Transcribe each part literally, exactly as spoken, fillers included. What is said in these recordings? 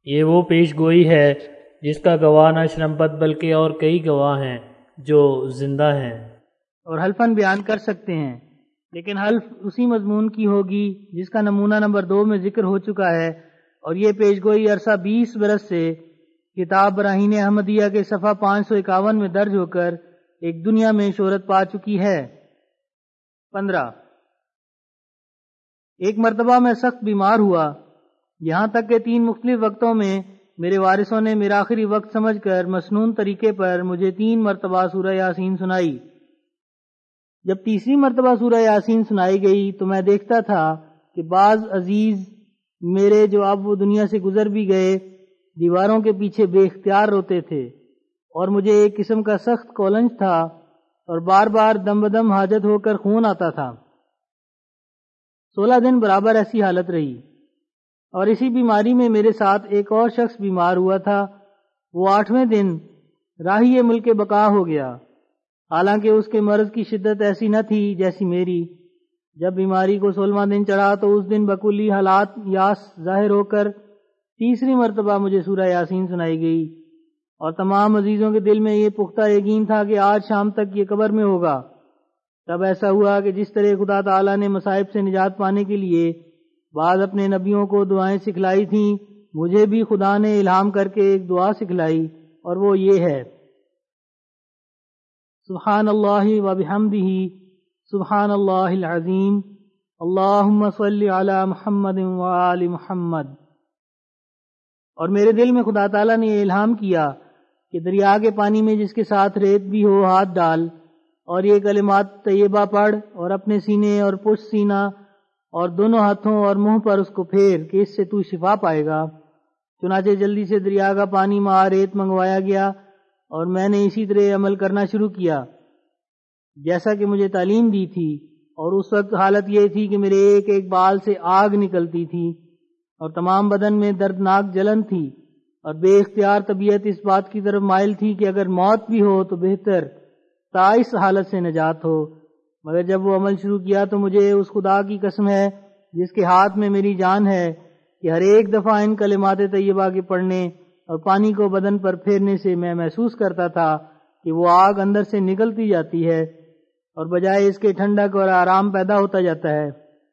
یہ وہ پیش گوئی ہے جس کا گواہ نہ شرمپت بلکہ اور کئی گواہ ہیں جو زندہ ہیں اور حلفاً بیان کر سکتے ہیں، لیکن حلف اسی مضمون کی ہوگی جس کا نمونہ نمبر دو میں ذکر ہو چکا ہے، اور یہ پیش گوئی عرصہ بیس برس سے کتاب براہین احمدیہ کے صفحہ پانچ سو اکاون میں درج ہو کر ایک دنیا میں شہرت پا چکی ہے۔ پندرہ، ایک مرتبہ میں سخت بیمار ہوا، یہاں تک کہ تین مختلف وقتوں میں میرے وارثوں نے میرا آخری وقت سمجھ کر مسنون طریقے پر مجھے تین مرتبہ سورہ یاسین سنائی۔ جب تیسری مرتبہ سورہ یاسین سنائی گئی تو میں دیکھتا تھا کہ بعض عزیز میرے جو اب وہ دنیا سے گزر بھی گئے دیواروں کے پیچھے بے اختیار روتے تھے، اور مجھے ایک قسم کا سخت کولنج تھا اور بار بار دم بدم حاجت ہو کر خون آتا تھا۔ سولہ دن برابر ایسی حالت رہی، اور اسی بیماری میں میرے ساتھ ایک اور شخص بیمار ہوا تھا۔ وہ آٹھویں دن راہی ملک بقا ہو گیا، حالانکہ اس کے مرض کی شدت ایسی نہ تھی جیسی میری۔ جب بیماری کو سولہواں دن چڑھا تو اس دن بکلی حالات یاس ظاہر ہو کر تیسری مرتبہ مجھے سورہ یاسین سنائی گئی، اور تمام عزیزوں کے دل میں یہ پختہ یقین تھا کہ آج شام تک یہ قبر میں ہوگا۔ تب ایسا ہوا کہ جس طرح خدا تعالیٰ نے مصائب سے نجات پانے کے لیے بعض اپنے نبیوں کو دعائیں سکھلائی تھیں، مجھے بھی خدا نے الہام کر کے ایک دعا سکھلائی، اور وہ یہ ہے: سبحان اللہ و بحمدہ سبحان اللہ العظیم، اللہم صلی علی محمد و آل محمد۔ اور میرے دل میں خدا تعالیٰ نے یہ الہام کیا کہ دریا کے پانی میں جس کے ساتھ ریت بھی ہو ہاتھ ڈال، اور یہ کلمات طیبہ پڑھ، اور اپنے سینے اور پشت سینہ اور دونوں ہاتھوں اور منہ پر اس کو پھیر کہ اس سے تو شفا پائے گا۔ چنانچہ جلدی سے دریا کا پانی مع ریت منگوایا گیا، اور میں نے اسی طرح عمل کرنا شروع کیا جیسا کہ مجھے تعلیم دی تھی، اور اس وقت حالت یہ تھی کہ میرے ایک ایک بال سے آگ نکلتی تھی، اور تمام بدن میں دردناک جلن تھی، اور بے اختیار طبیعت اس بات کی طرف مائل تھی کہ اگر موت بھی ہو تو بہتر تا اس حالت سے نجات ہو۔ مگر جب وہ عمل شروع کیا تو مجھے اس خدا کی قسم ہے جس کے ہاتھ میں میری جان ہے کہ ہر ایک دفعہ ان کلمات طیبہ کے پڑھنے اور پانی کو بدن پر پھیرنے سے میں محسوس کرتا تھا کہ وہ آگ اندر سے نکلتی جاتی ہے، اور بجائے اس کے ٹھنڈک اور آرام پیدا ہوتا جاتا ہے،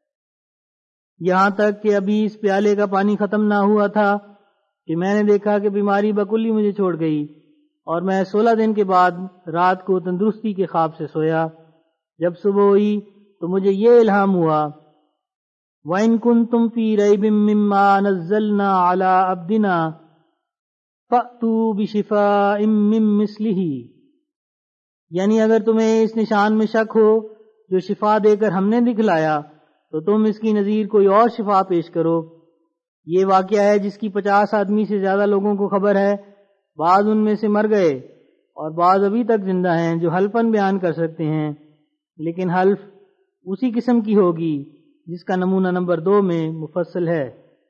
یہاں تک کہ ابھی اس پیالے کا پانی ختم نہ ہوا تھا کہ میں نے دیکھا کہ بیماری بکلی مجھے چھوڑ گئی، اور میں سولہ دن کے بعد رات کو تندرستی کے خواب سے سویا۔ جب صبح ہوئی تو مجھے یہ الہام ہوا: وَإِن كُنتُمْ فِي رَيْبٍ مِّمَّا نَزَّلْنَا عَلَىٰ عَبْدِنَا فَأْتُوا بِشِفَاءٍ مِّن مِّثْلِهِ، یعنی اگر تمہیں اس نشان میں شک ہو جو شفا دے کر ہم نے دکھلایا تو تم اس کی نظیر کوئی اور شفا پیش کرو۔ یہ واقعہ ہے جس کی پچاس آدمی سے زیادہ لوگوں کو خبر ہے، بعض ان میں سے مر گئے اور بعض ابھی تک زندہ ہیں جو حلفاً بیان کر سکتے ہیں، لیکن حلف اسی قسم کی ہوگی جس کا نمونہ نمبر دو میں مفصل ہے۔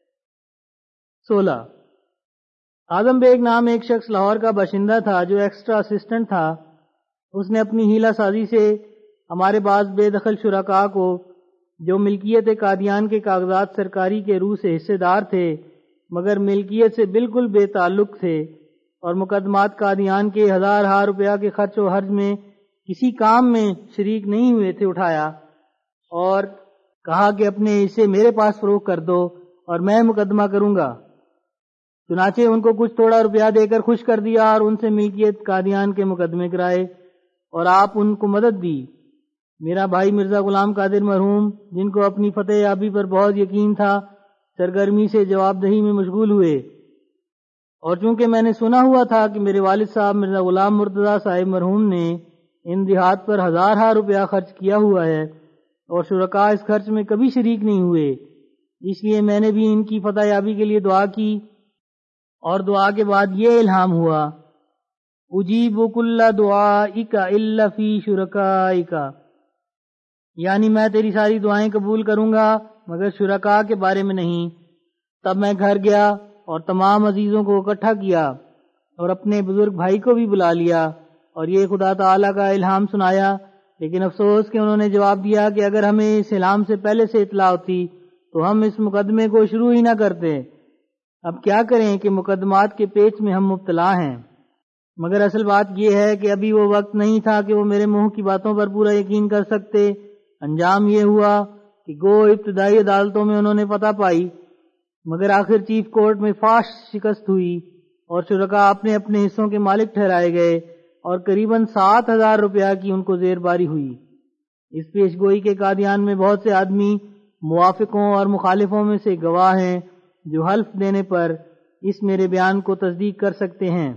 سولہ، اعظم بیگ نام ایک شخص لاہور کا باشندہ تھا جو ایکسٹرا اسسٹنٹ تھا۔ اس نے اپنی ہیلہ سازی سے ہمارے بعض بے دخل شرکاء کو جو ملکیت قادیان کے کاغذات سرکاری کے روح سے حصے دار تھے مگر ملکیت سے بالکل بے تعلق تھے اور مقدمات قادیان کے ہزار ہزار روپیہ کے خرچ و حرج میں کسی کام میں شریک نہیں ہوئے تھے، اٹھایا اور کہا کہ اپنے حصے میرے پاس فروخت کر دو اور میں مقدمہ کروں گا۔ چنانچہ ان کو کچھ تھوڑا روپیہ دے کر خوش کر دیا اور ان سے ملکیت قادیان کے مقدمے کرائے اور آپ ان کو مدد دی۔ میرا بھائی مرزا غلام قادر مرحوم، جن کو اپنی فتح یابی پر بہت یقین تھا، سرگرمی سے جواب دہی میں مشغول ہوئے، اور چونکہ میں نے سنا ہوا تھا کہ میرے والد صاحب مرزا غلام مرتضیٰ صاحب مرحوم نے ان دیہات پر ہزار ہزار روپیہ خرچ کیا ہوا ہے اور شرکاء اس خرچ میں کبھی شریک نہیں ہوئے، اس لیے میں نے بھی ان کی فتح یابی کے لیے دعا کی، اور دعا کے بعد یہ الہام ہوا: اجیب کل دعائک الا فی شرکائک، یعنی میں تیری ساری دعائیں قبول کروں گا مگر شرکاء کے بارے میں نہیں۔ تب میں گھر گیا اور تمام عزیزوں کو اکٹھا کیا اور اپنے بزرگ بھائی کو بھی بلا لیا اور یہ خدا تعالیٰ کا الہام سنایا، لیکن افسوس کہ انہوں نے جواب دیا کہ اگر ہمیں اس الہام سے پہلے سے اطلاع ہوتی تو ہم اس مقدمے کو شروع ہی نہ کرتے۔ اب کیا کریں کہ مقدمات کے پیچ میں ہم مبتلا ہیں، مگر اصل بات یہ ہے کہ ابھی وہ وقت نہیں تھا کہ وہ میرے منہ کی باتوں پر پورا یقین کر سکتے۔ انجام یہ ہوا کہ گو ابتدائی عدالتوں میں انہوں نے فتح پائی، مگر آخر چیف کورٹ میں فاش شکست ہوئی اور شرکاء اپنے اپنے حصوں کے مالک ٹھہرائے گئے اور قریباً سات ہزار روپیہ کی ان کو زیر باری ہوئی۔ اس پیش گوئی کے قادیان میں بہت سے آدمی موافقوں اور مخالفوں میں سے گواہ ہیں جو حلف دینے پر اس میرے بیان کو تصدیق کر سکتے ہیں۔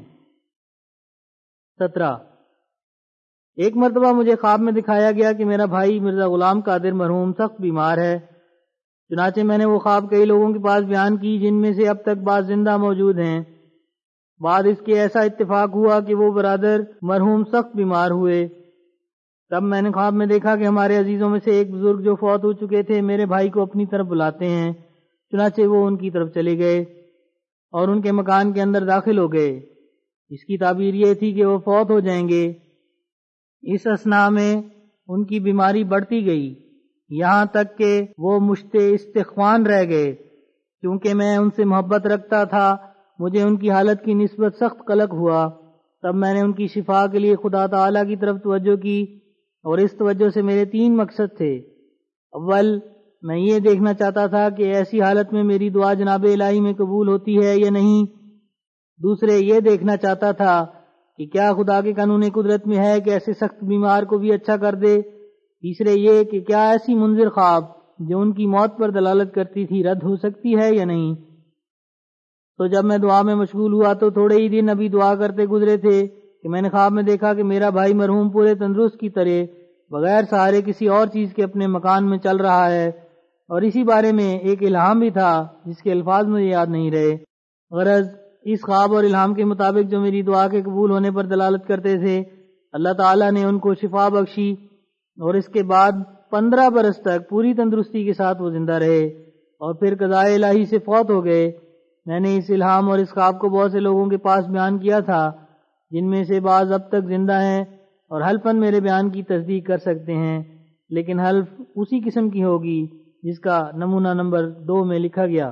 سترہ ایک مرتبہ مجھے خواب میں دکھایا گیا کہ میرا بھائی مرزا غلام قادر مرحوم سخت بیمار ہے۔ چنانچہ میں نے وہ خواب کئی لوگوں کے پاس بیان کی، جن میں سے اب تک بعض زندہ موجود ہیں۔ بعد اس کے ایسا اتفاق ہوا کہ وہ برادر مرحوم سخت بیمار ہوئے۔ تب میں نے خواب میں دیکھا کہ ہمارے عزیزوں میں سے ایک بزرگ جو فوت ہو چکے تھے میرے بھائی کو اپنی طرف بلاتے ہیں۔ چنانچہ وہ ان کی طرف چلے گئے اور ان کے مکان کے اندر داخل ہو گئے۔ اس کی تعبیر یہ تھی کہ وہ فوت ہو جائیں گے۔ اس اثناء میں ان کی بیماری بڑھتی گئی، یہاں تک کہ وہ مشت استخوان رہ گئے۔ کیونکہ میں ان سے محبت رکھتا تھا، مجھے ان کی حالت کی نسبت سخت قلق ہوا۔ تب میں نے ان کی شفا کے لیے خدا تعالیٰ کی طرف توجہ کی، اور اس توجہ سے میرے تین مقصد تھے۔ اول، میں یہ دیکھنا چاہتا تھا کہ ایسی حالت میں میری دعا جناب الہی میں قبول ہوتی ہے یا نہیں۔ دوسرے، یہ دیکھنا چاہتا تھا کہ کیا خدا کے قانون قدرت میں ہے کہ ایسے سخت بیمار کو بھی اچھا کر دے۔ تیسرے یہ کہ کیا ایسی منظر خواب جو ان کی موت پر دلالت کرتی تھی رد ہو سکتی ہے یا نہیں۔ تو جب میں دعا میں مشغول ہوا تو تھوڑے ہی دن ابھی دعا کرتے گزرے تھے کہ میں نے خواب میں دیکھا کہ میرا بھائی مرحوم پورے تندرست کی طرح بغیر سہارے کسی اور چیز کے اپنے مکان میں چل رہا ہے، اور اسی بارے میں ایک الہام بھی تھا جس کے الفاظ مجھے یاد نہیں رہے۔ غرض اس خواب اور الہام کے مطابق جو میری دعا کے قبول ہونے پر دلالت کرتے تھے، اللہ تعالیٰ نے ان کو شفا بخشی، اور اس کے بعد پندرہ برس تک پوری تندرستی کے ساتھ وہ زندہ رہے اور پھر قضاء الہی سے فوت ہو گئے۔ میں نے اس الہام اور اس خواب کو بہت سے لوگوں کے پاس بیان کیا تھا، جن میں سے بعض اب تک زندہ ہیں اور حلفاً میرے بیان کی تصدیق کر سکتے ہیں، لیکن حلف اسی قسم کی ہوگی جس کا نمونہ نمبر دو میں لکھا گیا۔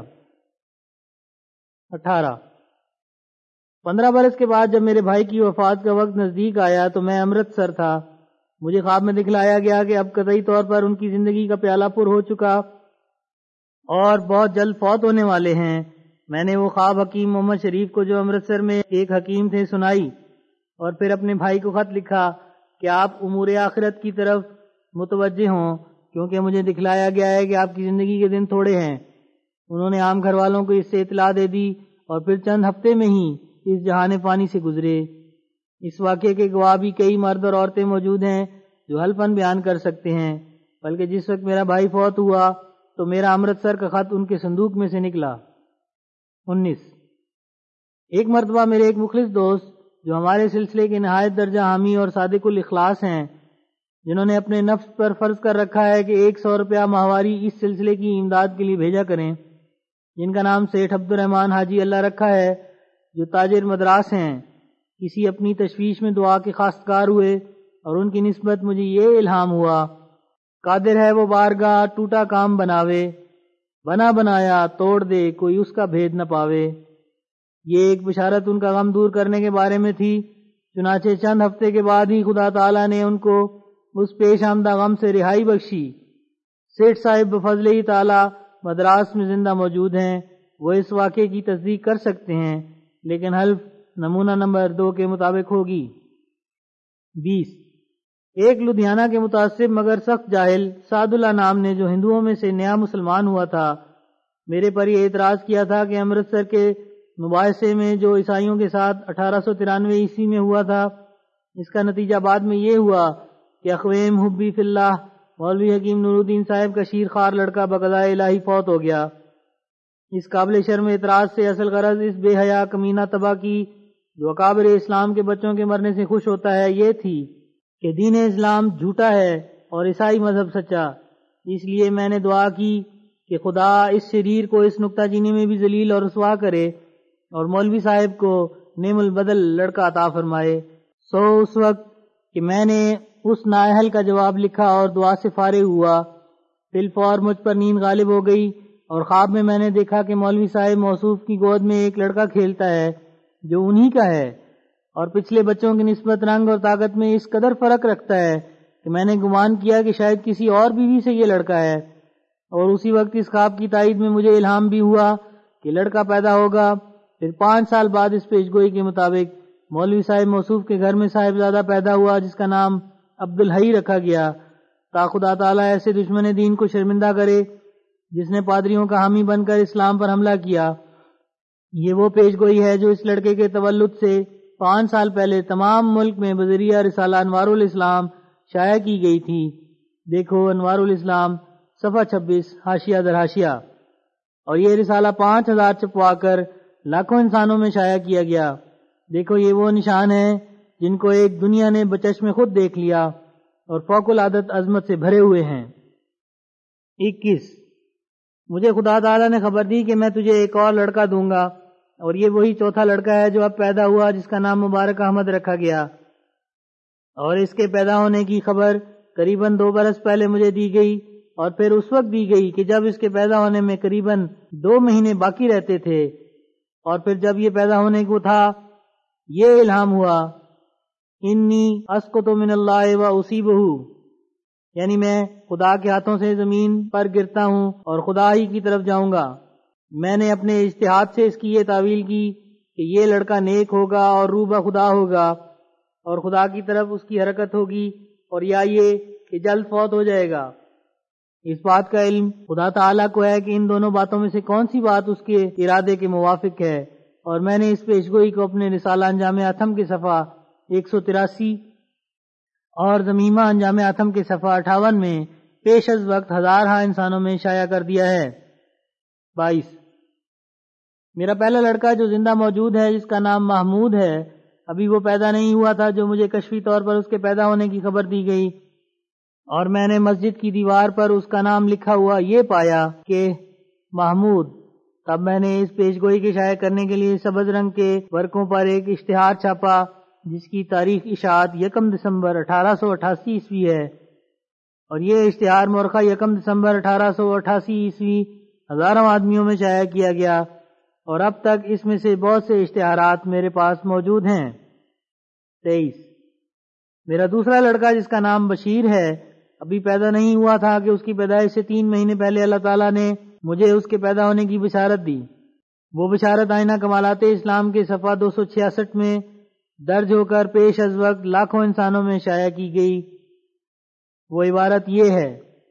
اٹھارہ پندرہ برس کے بعد جب میرے بھائی کی وفات کا وقت نزدیک آیا تو میں امرتسر تھا۔ مجھے خواب میں دکھلایا گیا کہ اب قطعی طور پر ان کی زندگی کا پیالہ پر ہو چکا اور بہت جلد فوت ہونے والے ہیں۔ میں نے وہ خواب حکیم محمد شریف کو جو امرتسر میں ایک حکیم تھے سنائی، اور پھر اپنے بھائی کو خط لکھا کہ آپ امور آخرت کی طرف متوجہ ہوں، کیونکہ مجھے دکھلایا گیا ہے کہ آپ کی زندگی کے دن تھوڑے ہیں۔ انہوں نے عام گھر والوں کو اس سے اطلاع دے دی اور پھر چند ہفتے میں ہی اس جہان فانی سے گزرے۔ اس واقعے کے گواہ بھی کئی مرد اور عورتیں موجود ہیں جو حلفاً بیان کر سکتے ہیں، بلکہ جس وقت میرا بھائی فوت ہوا تو میرا امرتسر کا خط ان کے صندوق میں سے نکلا۔ انیس ایک مرتبہ میرے ایک مخلص دوست جو ہمارے سلسلے کے نہایت درجہ حامی اور صادق الاخلاص ہیں، جنہوں نے اپنے نفس پر فرض کر رکھا ہے کہ ایک سو روپیہ ماہواری اس سلسلے کی امداد کے لیے بھیجا کریں، جن کا نام سیٹھ عبد الرحمان حاجی اللہ رکھا ہے، جو تاجر مدراس ہیں، کسی اپنی تشویش میں دعا کے خواستگار ہوئے اور ان کی نسبت مجھے یہ الہام ہوا، قادر ہے وہ بارگاہ ٹوٹا کام بناوے، بنا بنایا توڑ دے کوئی اس کا بھید نہ پاوے۔ یہ ایک بشارت ان کا غم دور کرنے کے بارے میں تھی۔ چنانچہ چند ہفتے کے بعد ہی خدا تعالیٰ نے ان کو اس پیش آمدہ غم سے رہائی بخشی۔ سیٹھ صاحب بفضل ہی تعالیٰ مدراس میں زندہ موجود ہیں، وہ اس واقعے کی تصدیق کر سکتے ہیں، لیکن حلف نمونہ نمبر دو کے مطابق ہوگی۔ بیس ایک لدھیانہ کے متعصب مگر سخت جاہل سعد اللہ نام نے، جو ہندوؤں میں سے نیا مسلمان ہوا تھا، میرے پر یہ اعتراض کیا تھا کہ امرتسر کے مباحثے میں جو عیسائیوں کے ساتھ اٹھارہ سو ترانوے عیسوی میں ہوا تھا، اس کا نتیجہ بعد میں یہ ہوا کہ اخویم حبی فی اللہ مولوی حکیم نور الدین صاحب کا شیر خوار لڑکا بقضاء الہی فوت ہو گیا۔ اس قابل شرم اعتراض سے اصل غرض اس بے حیا کمینہ تباہ کی جو اکابر اسلام کے بچوں کے مرنے سے خوش ہوتا ہے یہ تھی کہ دین اسلام جھوٹا ہے اور عیسائی مذہب سچا۔ اس لیے میں نے دعا کی کہ خدا اس شریر کو اس نکتہ چینی میں بھی ذلیل اور رسوا کرے اور مولوی صاحب کو نعم البدل لڑکا عطا فرمائے۔ سو اس وقت کہ میں نے اس نااہل کا جواب لکھا اور دعا سے فارغ ہوا، فی الفور مجھ پر نیند غالب ہو گئی اور خواب میں میں نے دیکھا کہ مولوی صاحب موصوف کی گود میں ایک لڑکا کھیلتا ہے جو انہی کا ہے، اور پچھلے بچوں کی نسبت رنگ اور طاقت میں اس قدر فرق رکھتا ہے کہ میں نے گمان کیا کہ شاید کسی اور بیوی سے یہ لڑکا ہے، اور اسی وقت اس خواب کی تائید میں مجھے الہام بھی ہوا کہ لڑکا پیدا ہوگا۔ پھر پانچ سال بعد اس پیشگوئی کے مطابق مولوی صاحب موصوف کے گھر میں صاحبزادہ پیدا ہوا جس کا نام عبدالحی رکھا گیا، تا خدا تعالیٰ ایسے دشمن دین کو شرمندہ کرے جس نے پادریوں کا حامی بن کر اسلام پر حملہ کیا۔ یہ وہ پیشگوئی ہے جو اس لڑکے کے تولد سے پانچ سال پہلے تمام ملک میں بذریعہ رسالہ انوار الاسلام شائع کی گئی تھی۔ دیکھو انوار الاسلام صفحہ چھبیس حاشیہ در حاشیہ۔ اور یہ رسالہ پانچ ہزار چھپوا کر لاکھوں انسانوں میں شائع کیا گیا۔ دیکھو یہ وہ نشان ہیں جن کو ایک دنیا نے بچشم خود دیکھ لیا اور فوق العادت عظمت سے بھرے ہوئے ہیں۔ اکیس، مجھے خدا تعالیٰ نے خبر دی کہ میں تجھے ایک اور لڑکا دوں گا، اور یہ وہی چوتھا لڑکا ہے جو اب پیدا ہوا جس کا نام مبارک احمد رکھا گیا، اور اس کے پیدا ہونے کی خبر قریباً دو برس پہلے مجھے دی گئی، اور پھر اس وقت دی گئی کہ جب اس کے پیدا ہونے میں قریباً دو مہینے باقی رہتے تھے، اور پھر جب یہ پیدا ہونے کو تھا یہ الہام ہوا، انی اسقط من اللہ و اصیبہ، یعنی میں خدا کے ہاتھوں سے زمین پر گرتا ہوں اور خدا ہی کی طرف جاؤں گا۔ میں نے اپنے اجتہاد سے اس کی یہ تعویل کی کہ یہ لڑکا نیک ہوگا اور روبہ خدا ہوگا اور خدا کی طرف اس کی حرکت ہوگی، اور یا یہ کہ جلد فوت ہو جائے گا۔ اس بات کا علم خدا تعالیٰ کو ہے کہ ان دونوں باتوں میں سے کون سی بات اس کے ارادے کے موافق ہے، اور میں نے اس پیشگوئی کو اپنے رسالہ انجام اتم کے صفحہ ایک سو تراسی اور ضمیمہ انجام اتم کے صفحہ اٹھاون میں پیش از وقت ہزارہا انسانوں میں شائع کر دیا ہے۔ بائیس، میرا پہلا لڑکا جو زندہ موجود ہے جس کا نام محمود ہے، ابھی وہ پیدا نہیں ہوا تھا جو مجھے کشفی طور پر اس کے پیدا ہونے کی خبر دی گئی، اور میں نے مسجد کی دیوار پر اس کا نام لکھا ہوا یہ پایا کہ محمود۔ تب میں نے اس پیشگوئی کے شائع کرنے کے لیے سبز رنگ کے ورقوں پر ایک اشتہار چھاپا جس کی تاریخ اشاعت یکم دسمبر اٹھارہ سو اٹھاسی عیسوی ہے، اور یہ اشتہار مورخہ یکم دسمبر اٹھارہ سو اٹھاسی عیسوی ہزاروں آدمیوں میں شائع کیا گیا، اور اب تک اس میں سے بہت سے اشتہارات میرے پاس موجود ہیں۔ تیئیس، میرا دوسرا لڑکا جس کا نام بشیر ہے ابھی پیدا نہیں ہوا تھا کہ اس کی پیدائش سے تین مہینے پہلے اللہ تعالیٰ نے مجھے اس کے پیدا ہونے کی بشارت دی۔ وہ بشارت آئینہ کمالات اسلام کے صفحہ دو سو چھیاسٹھ میں درج ہو کر پیش از وقت لاکھوں انسانوں میں شائع کی گئی۔ وہ عبارت یہ ہے،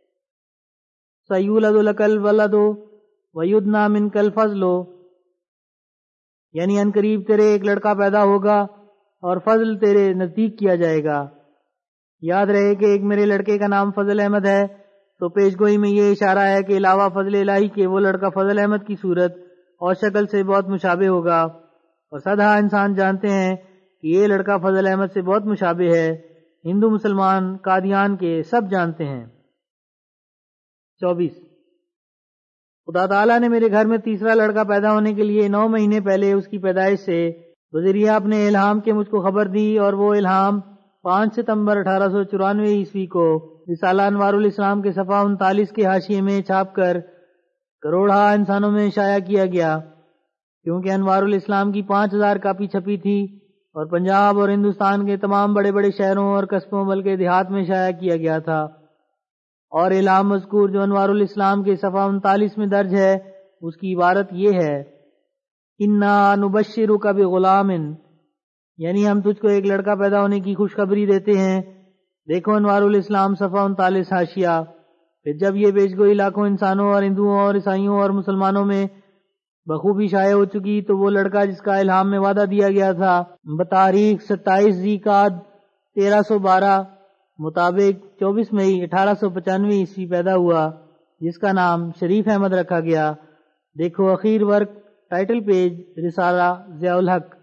سیولد لک الولد ویدنی منک الفضل، یعنی ان قریب تیرے ایک لڑکا پیدا ہوگا اور فضل تیرے نزدیک کیا جائے گا۔ یاد رہے کہ ایک میرے لڑکے کا نام فضل احمد ہے، تو پیشگوئی میں یہ اشارہ ہے کہ علاوہ فضل الہی کے وہ لڑکا فضل احمد کی صورت اور شکل سے بہت مشابہ ہوگا، اور صدہا انسان جانتے ہیں کہ یہ لڑکا فضل احمد سے بہت مشابہ ہے، ہندو مسلمان قادیان کے سب جانتے ہیں۔ چوبیس، خدا تعالیٰ نے میرے گھر میں تیسرا لڑکا پیدا ہونے کے لیے نو مہینے پہلے اس کی پیدائش سے بذریعہ اپنے الہام کے مجھ کو خبر دی، اور وہ الہام پانچ ستمبر اٹھارہ سو چورانوے عیسوی کو رسالہ انوار الاسلام کے صفحہ انتالیس کے حاشیے میں چھاپ کر کروڑہا انسانوں میں شائع کیا گیا، کیونکہ انوار الاسلام کی پانچ ہزار کاپی چھپی تھی، اور پنجاب اور ہندوستان کے تمام بڑے بڑے شہروں اور قصبوں بلکہ دیہات میں شائع کیا گیا تھا۔ اور الہام مذکور جو انوار الاسلام کے صفحہ انتالیس میں درج ہے اس کی عبارت یہ ہے، انا نبشرک بغلام، یعنی ہم تجھ کو ایک لڑکا پیدا ہونے کی خوشخبری دیتے ہیں۔ دیکھو انوار الاسلام صفحہ انتالیس حاشیہ۔ پھر جب یہ پیشگوئی لاکھوں انسانوں اور ہندوؤں اور عیسائیوں اور مسلمانوں میں بخوبی شائع ہو چکی تو وہ لڑکا جس کا الہام میں وعدہ دیا گیا تھا بتاریخ ستائیس ذی قعدہ تیرہ سو بارہ مطابق چوبیس مئی اٹھارہ سو پچانوے عیسوی پیدا ہوا، جس کا نام شریف احمد رکھا گیا۔ دیکھو اخیر ورق ٹائٹل پیج رسالہ ضیاء الحق۔